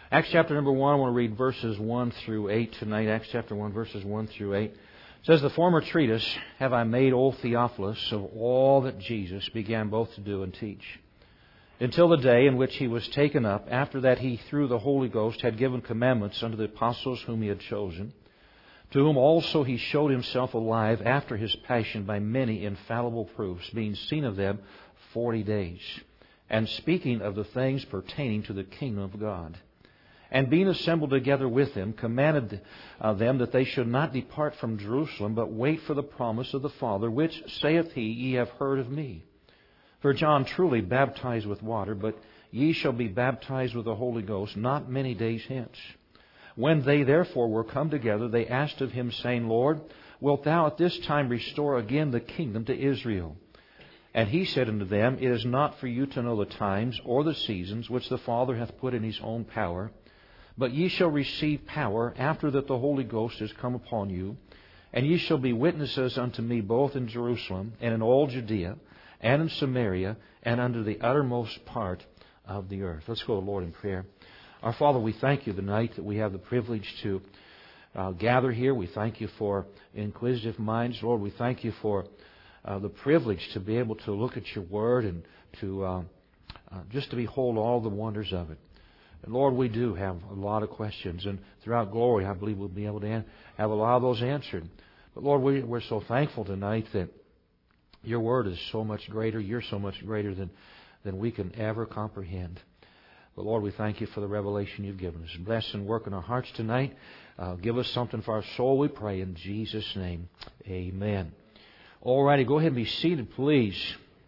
Acts chapter number 1, I want to read verses 1 through 8 tonight. Acts chapter 1, verses 1 through 8. It says, "The former treatise have I made, O Theophilus, of all that Jesus began both to do and teach, until the day in which He was taken up. After that He, through the Holy Ghost, had given commandments unto the apostles whom He had chosen, to whom also He showed Himself alive after His passion by many infallible proofs, being seen of them 40 days, and speaking of the things pertaining to the kingdom of God. And being assembled together with them, commanded them that they should not depart from Jerusalem, but wait for the promise of the Father, which, saith He, ye have heard of me. For John truly baptized with water, but ye shall be baptized with the Holy Ghost not many days hence. When they therefore were come together, they asked of Him, saying, Lord, wilt Thou at this time restore again the kingdom to Israel? And He said unto them, It is not for you to know the times or the seasons which the Father hath put in His own power, but ye shall receive power after that the Holy Ghost is come upon you, and ye shall be witnesses unto me both in Jerusalem and in all Judea and in Samaria and unto the uttermost part of the earth." Let's go to the Lord in prayer. Our Father, we thank You tonight that we have the privilege to gather here. We thank You for inquisitive minds. Lord, we thank You for the privilege to be able to look at Your Word and to just to behold all the wonders of it. And Lord, we do have a lot of questions, and throughout glory, I believe we'll be able to have a lot of those answered. But Lord, we're so thankful tonight that Your Word is so much greater. You're so much greater than we can ever comprehend. But Lord, we thank You for the revelation You've given us. Bless and work in our hearts tonight. Give us something for our soul, we pray, in Jesus' name. Amen. All righty, go ahead and be seated, please.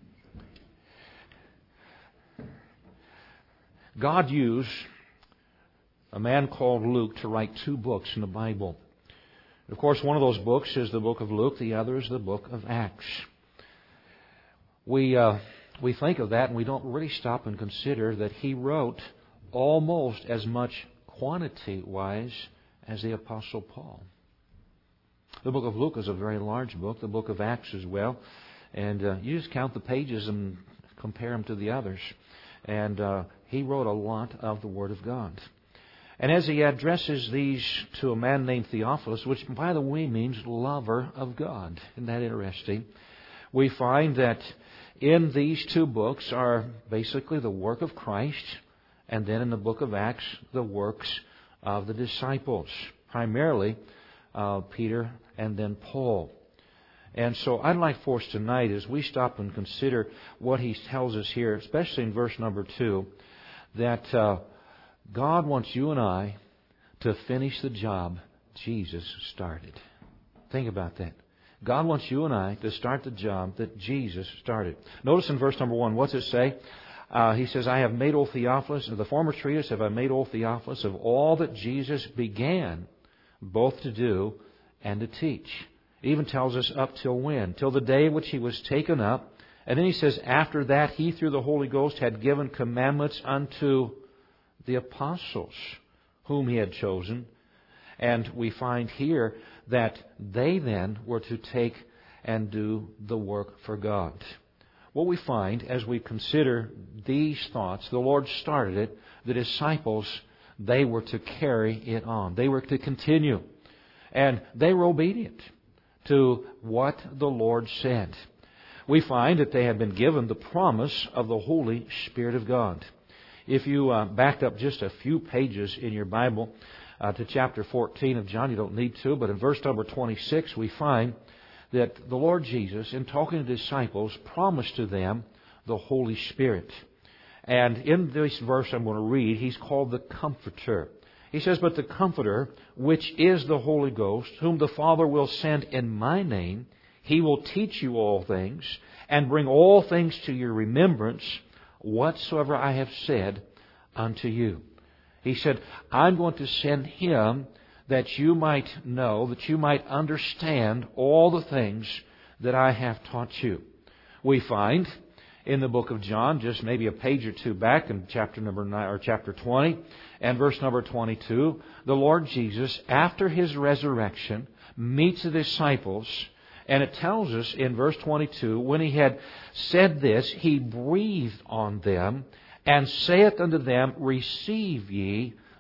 God used a man called Luke to write 2 books in the Bible. Of course, one of those books is the book of Luke. The other is the book of Acts. We think of that and we don't really stop and consider that he wrote almost as much quantity-wise as the Apostle Paul. The book of Luke is a very large book. The book of Acts as well. And you just count the pages and compare them to the others. And he wrote a lot of the Word of God. And as he addresses these to a man named Theophilus, which by the way means lover of God, isn't that interesting? We find that in these 2 books are basically the work of Christ, and then in the book of Acts, the works of the disciples, primarily Peter and then Paul. And so I'd like for us tonight, as we stop and consider what he tells us here, especially in verse number 2, that God wants you and I to finish the job Jesus started. Think about that. God wants you and I to start the job that Jesus started. Notice in verse number 1, what's it say? He says, I have made, O Theophilus, of the former treatise have I made, O Theophilus, of all that Jesus began both to do and to teach. It even tells us up till when? Till the day in which He was taken up. And then he says, after that He through the Holy Ghost had given commandments unto the apostles whom He had chosen. And we find here that they then were to take and do the work for God. What we find as we consider these thoughts, the Lord started it. The disciples, they were to carry it on. They were to continue. And they were obedient to what the Lord said. We find that they had been given the promise of the Holy Spirit of God. If you backed up just a few pages in your Bible to chapter 14 of John, you don't need to, but in verse number 26 we find that the Lord Jesus, in talking to the disciples, promised to them the Holy Spirit. And in this verse I'm going to read, He's called the Comforter. He says, but the Comforter, which is the Holy Ghost, whom the Father will send in my name, He will teach you all things, and bring all things to your remembrance, whatsoever I have said unto you. He said, I'm going to send Him that you might know, that you might understand all the things that I have taught you. We find in the book of John, just maybe a page or 2 back in chapter number 9 or chapter 20 and verse number 22, the Lord Jesus, after His resurrection, meets the disciples, and it tells us in verse 22, when He had said this, He breathed on them and saith unto them, receive ye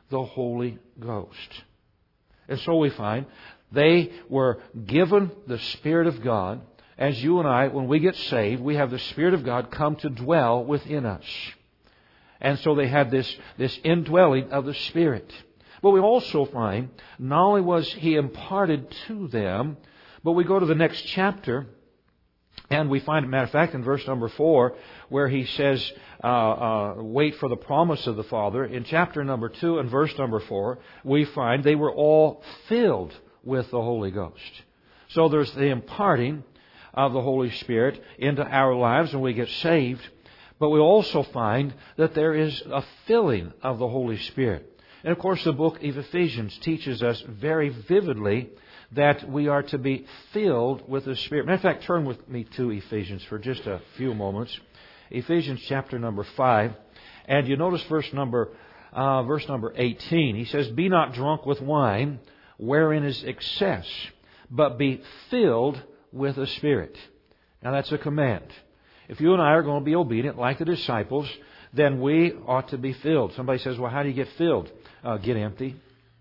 the Holy Ghost. And so we find they were given the Spirit of God. As you and I, when we get saved, we have the Spirit of God come to dwell within us. And so they had this indwelling of the Spirit. But we also find, not only was He imparted to them, but we go to the next chapter, and we find, as a matter of fact, in verse number 4, where He says, wait for the promise of the Father. In chapter number 2 and verse number 4, we find they were all filled with the Holy Ghost. So there's the imparting of the Holy Spirit into our lives when we get saved. But we also find that there is a filling of the Holy Spirit. And of course the book of Ephesians teaches us very vividly that we are to be filled with the Spirit. Matter of fact, turn with me to Ephesians for just a few moments. Ephesians chapter number 5. And you notice verse number 18. He says, be not drunk with wine, wherein is excess, but be filled with the Spirit. Now that's a command. If you and I are going to be obedient like the disciples, then we ought to be filled. Somebody says, well, how do you get filled? Get empty.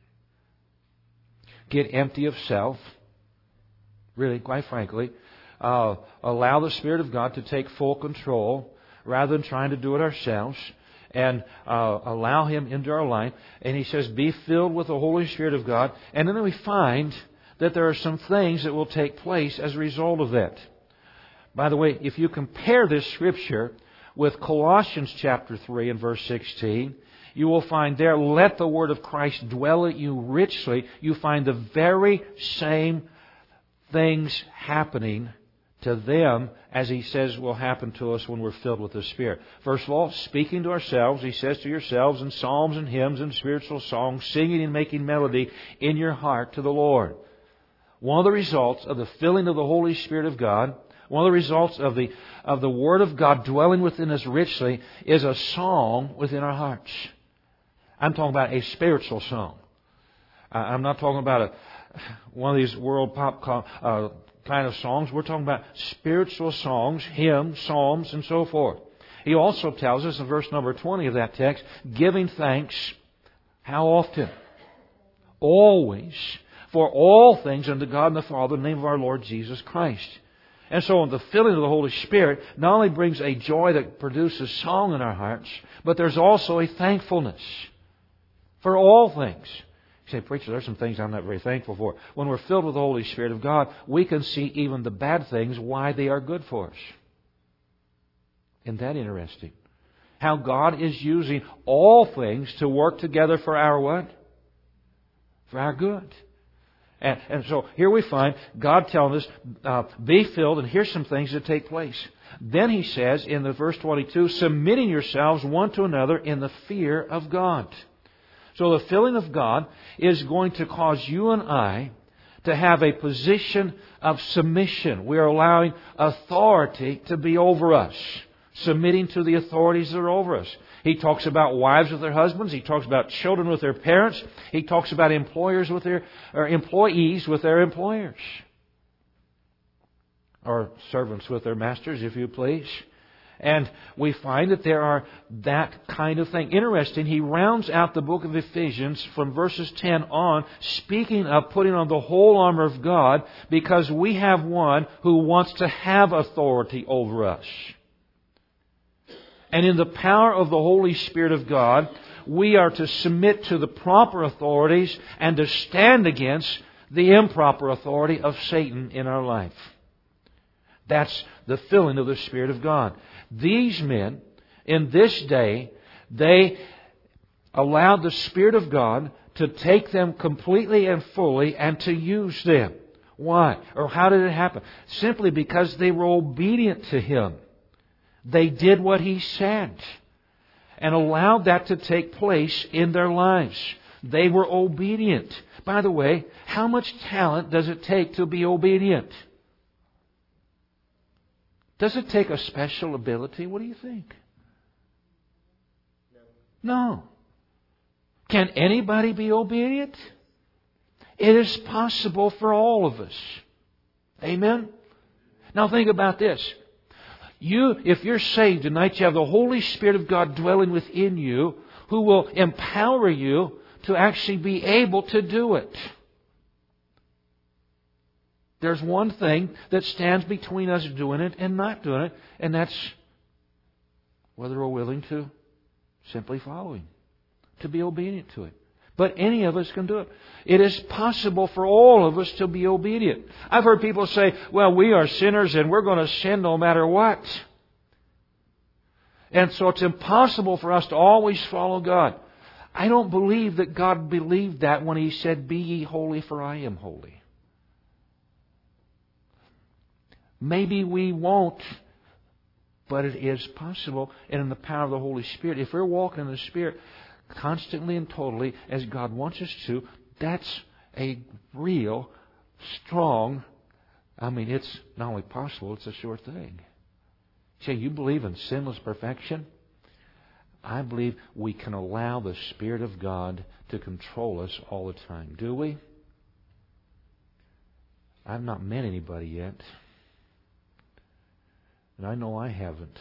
Get empty of self. Really, quite frankly. Allow the Spirit of God to take full control rather than trying to do it ourselves. And allow Him into our life. And He says, be filled with the Holy Spirit of God. And then we find that there are some things that will take place as a result of that. By the way, if you compare this Scripture with Colossians chapter 3 and verse 16, you will find there, let the Word of Christ dwell in you richly. You find the very same things happening to them as He says will happen to us when we're filled with the Spirit. First of all, speaking to ourselves, He says to yourselves in psalms and hymns and spiritual songs, singing and making melody in your heart to the Lord. One of the results of the filling of the Holy Spirit of God, one of the results of the Word of God dwelling within us richly, is a song within our hearts. I'm talking about a spiritual song. I'm not talking about one of these world pop kind of songs. We're talking about spiritual songs, hymns, psalms, and so forth. He also tells us in verse number 20 of that text, giving thanks, how often? Always, for all things unto God and the Father in the name of our Lord Jesus Christ. And so the filling of the Holy Spirit not only brings a joy that produces song in our hearts, but there's also a thankfulness for all things. You say, preacher, there's some things I'm not very thankful for. When we're filled with the Holy Spirit of God, we can see even the bad things, why they are good for us. Isn't that interesting? How God is using all things to work together for our what? For our good. And so here we find God telling us, be filled, and here's some things that take place. Then He says in the verse 22, submitting yourselves one to another in the fear of God. So the filling of God is going to cause you and I to have a position of submission. We are allowing authority to be over us, submitting to the authorities that are over us. He talks about wives with their husbands. He talks about children with their parents. He talks about employees with their employers. Or servants with their masters, if you please. And we find that there are that kind of thing. Interesting, he rounds out the book of Ephesians from verses 10 on, speaking of putting on the whole armor of God, because we have one who wants to have authority over us. And in the power of the Holy Spirit of God, we are to submit to the proper authorities and to stand against the improper authority of Satan in our life. That's the filling of the Spirit of God. These men, in this day, they allowed the Spirit of God to take them completely and fully and to use them. Why? Or how did it happen? Simply because they were obedient to Him. They did what He said and allowed that to take place in their lives. They were obedient. By the way, how much talent does it take to be obedient? Does it take a special ability? What do you think? No. Can anybody be obedient? It is possible for all of us. Amen? Now think about this. If you're saved tonight, you have the Holy Spirit of God dwelling within you, who will empower you to actually be able to do it. There's one thing that stands between us doing it and not doing it, and that's whether we're willing to simply follow Him, to be obedient to it. But any of us can do it. It is possible for all of us to be obedient. I've heard people say, well, we are sinners and we're going to sin no matter what. And so it's impossible for us to always follow God. I don't believe that God believed that when He said, be ye holy for I am holy. Maybe we won't, but it is possible. And in the power of the Holy Spirit, if we're walking in the Spirit constantly and totally as God wants us to, that's a real, strong, it's not only possible, it's a sure thing. Say, you believe in sinless perfection? I believe we can allow the Spirit of God to control us all the time. Do we? I've not met anybody yet. And I know I haven't.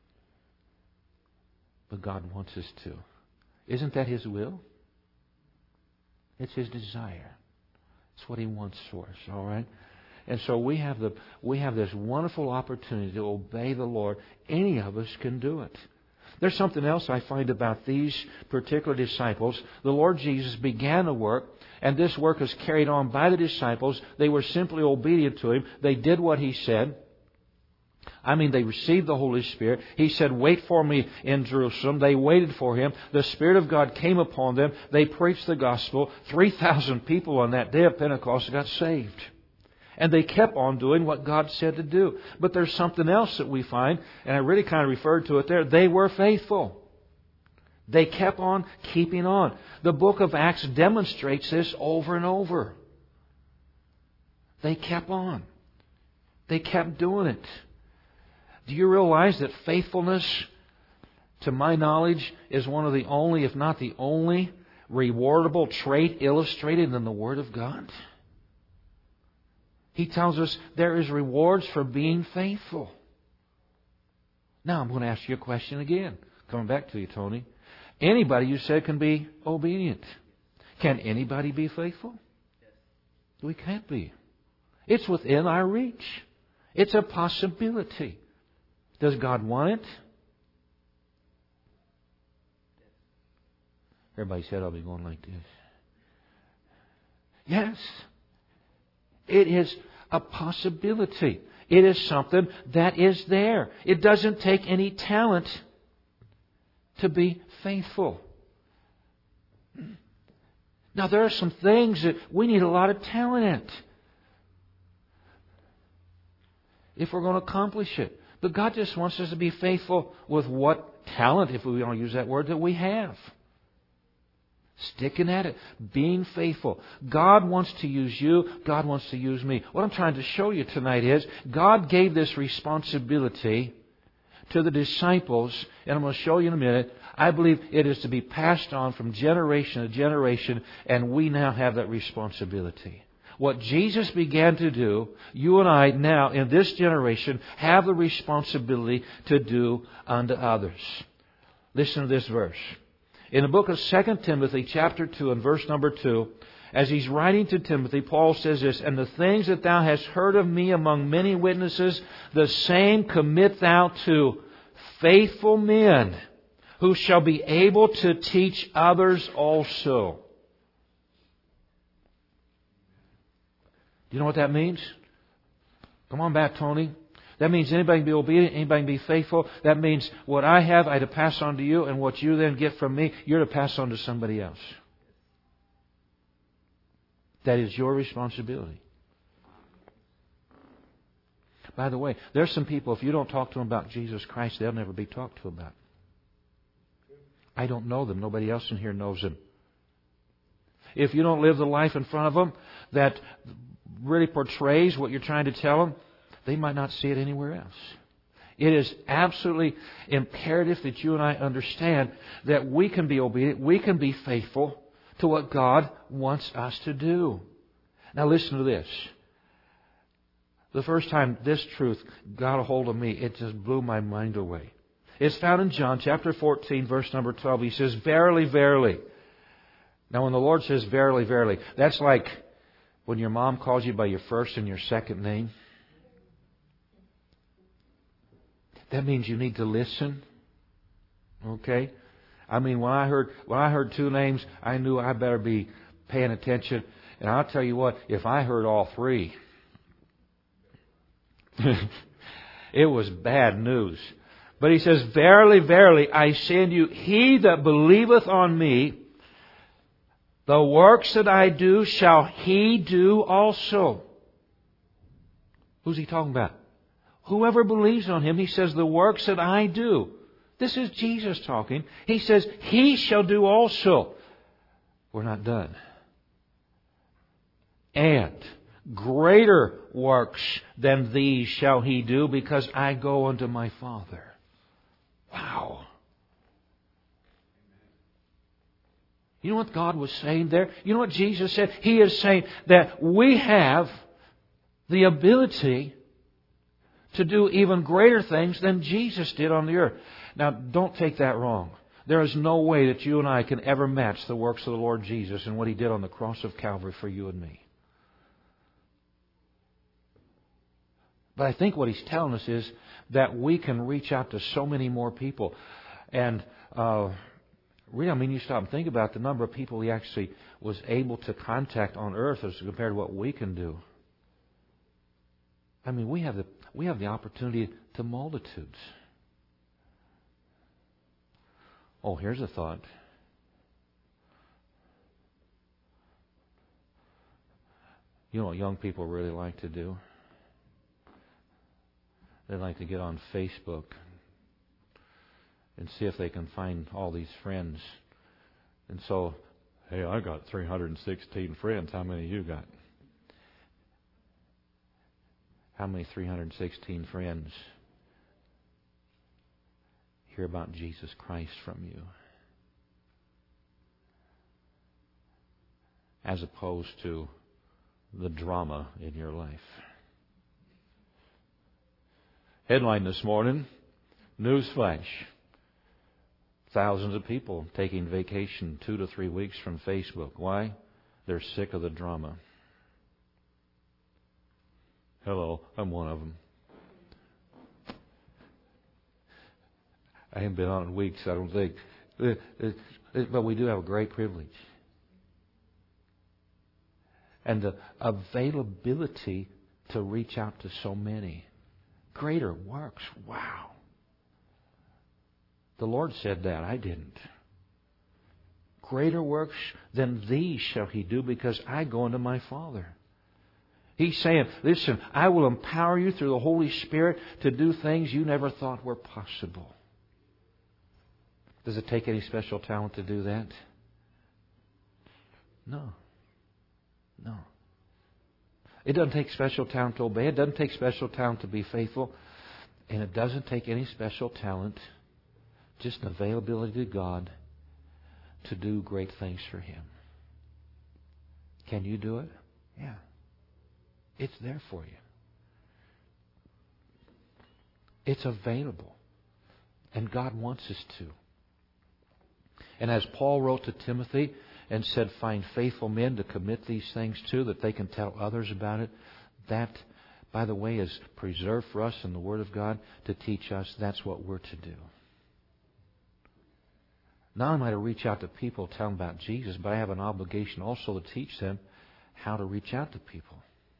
But God wants us to. Isn't that His will? It's His desire. It's what He wants for us, all right? And so we have this wonderful opportunity to obey the Lord. Any of us can do it. There's something else I find about these particular disciples. The Lord Jesus began a work, and this work is carried on by the disciples. They were simply obedient to Him. They did what He said. They received the Holy Spirit. He said, wait for me in Jerusalem. They waited for Him. The Spirit of God came upon them. They preached the gospel. 3,000 people on that day of Pentecost got saved. And they kept on doing what God said to do. But there's something else that we find, and I really kind of referred to it there. They were faithful. They kept on keeping on. The book of Acts demonstrates this over and over. They kept on. They kept doing it. Do you realize that faithfulness, to my knowledge, is one of the only, if not the only, rewardable trait illustrated in the Word of God? He tells us there is rewards for being faithful. Now I'm going to ask you a question again. Coming back to you, Tony. Anybody, you said, can be obedient. Can anybody be faithful? We can't be. It's within our reach. It's a possibility. Does God want it? Everybody said I'll be going like this. Yes. It is a possibility. It is something that is there. It doesn't take any talent to be faithful. Now, there are some things that we need a lot of talent at if we're going to accomplish it. But God just wants us to be faithful with what talent, if we want to use that word, that we have. Sticking at it. Being faithful. God wants to use you. God wants to use me. What I'm trying to show you tonight is God gave this responsibility to the disciples, and I'm going to show you in a minute. I believe it is to be passed on from generation to generation, and we now have that responsibility. What Jesus began to do, you and I now in this generation have the responsibility to do unto others. Listen to this verse. In the book of 2 Timothy chapter 2 and verse number 2, as he's writing to Timothy, Paul says this, and the things that thou hast heard of me among many witnesses, the same commit thou to faithful men who shall be able to teach others also. You know what that means? Come on back, Tony. That means anybody can be obedient, anybody can be faithful. That means what I have, I to pass on to you, and what you then get from me, you're to pass on to somebody else. That is your responsibility. By the way, there's some people, if you don't talk to them about Jesus Christ, they'll never be talked to about. I don't know them. Nobody else in here knows them. If you don't live the life in front of them that really portrays what you're trying to tell them, they might not see it anywhere else. It is absolutely imperative that you and I understand that we can be obedient, we can be faithful to what God wants us to do. Now listen to this. The first time this truth got a hold of me, it just blew my mind away. It's found in John chapter 14, verse number 12. He says, verily, verily. Now, when the Lord says, verily, verily, that's like when your mom calls you by your first and your second name. That means you need to listen. Okay? I mean, when I heard two names, I knew I better be paying attention. And I'll tell you what, if I heard all three, it was bad news. But He says, verily, verily, I say unto you, he that believeth on me, the works that I do shall he do also. Who's He talking about? Whoever believes on Him, He says, the works that I do. This is Jesus talking. He says, he shall do also. We're not done. And greater works than these shall he do, because I go unto my Father. Wow. You know what God was saying there? You know what Jesus said? He is saying that we have the ability to do even greater things than Jesus did on the earth. Now, don't take that wrong. There is no way that you and I can ever match the works of the Lord Jesus and what He did on the cross of Calvary for you and me. But I think what He's telling us is that we can reach out to so many more people. And really, I mean, you stop and think about the number of people He actually was able to contact on earth as compared to what we can do. I mean, we have the opportunity to multitudes. Oh, here's a thought. You know what young people really like to do? They like to get on Facebook and see if they can find all these friends. And so, hey, I got 316 friends. How many you got? How many 316 friends hear about Jesus Christ from you? As opposed to the drama in your life. Headline this morning, newsflash. Thousands of people taking vacation 2 to 3 weeks from Facebook. Why? They're sick of the drama. Hello, I'm one of them. I haven't been on in weeks, I don't think. But we do have a great privilege. And the availability to reach out to so many. Greater works. Wow. The Lord said that. I didn't. Greater works than these shall He do, because I go unto my Father. He's saying, listen, I will empower you through the Holy Spirit to do things you never thought were possible. Does it take any special talent to do that? No. No. It doesn't take special talent to obey. It doesn't take special talent to be faithful. And it doesn't take any special talent, just an availability to God to do great things for Him. Can you do it? Yeah. It's there for you. It's available. And God wants us to. And as Paul wrote to Timothy and said, find faithful men to commit these things to, that they can tell others about it. That, by the way, is preserved for us in the Word of God to teach us that's what we're to do. Not only am I to reach out to people, tell them about Jesus, but I have an obligation also to teach them how to reach out to people.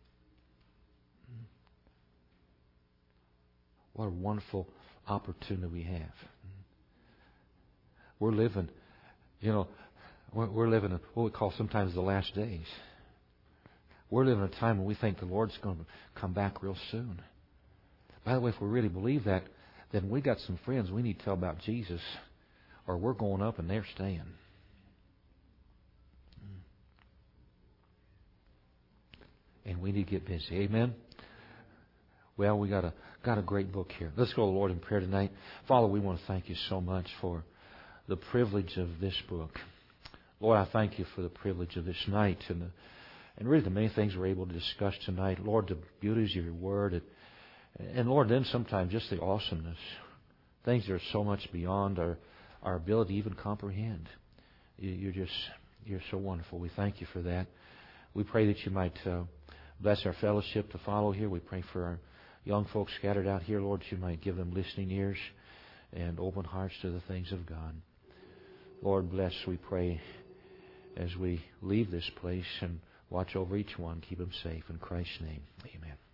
What a wonderful opportunity we have. We're living, we're living in what we call sometimes the last days. We're living in a time when we think the Lord's going to come back real soon. By the way, if we really believe that, then we got some friends we need to tell about Jesus, or we're going up and they're staying. And we need to get busy. Amen? Well, we got a great book here. Let's go to the Lord in prayer tonight. Father, we want to thank You so much for the privilege of this book. Lord, I thank You for the privilege of this night and really the many things we're able to discuss tonight. Lord, the beauties of Your Word. And Lord, then sometimes just the awesomeness. Things that are so much beyond our ability to even comprehend. You're You're so wonderful. We thank you for that. We pray that you might bless our fellowship to follow here. We pray for our young folks scattered out here, Lord, that you might give them listening ears and open hearts to the things of God. Lord, bless, we pray, as we leave this place, and watch over each one. Keep them safe. In Christ's name, amen.